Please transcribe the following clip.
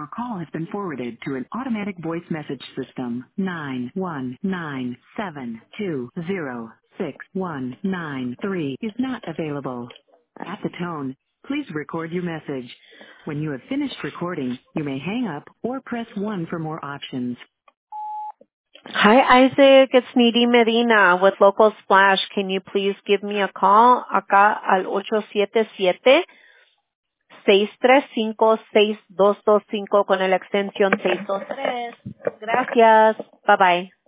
call has been forwarded to an automatic voice message system. 91972061993 is not available. At the tone, please record your message. When you have finished recording, you may hang up or press 1 for more options. Hi, Isaac. It's Needy Medina with Local Splash. Can you please give me a call acá al 877-635-6225 con la extensión 623? Gracias. Bye-bye.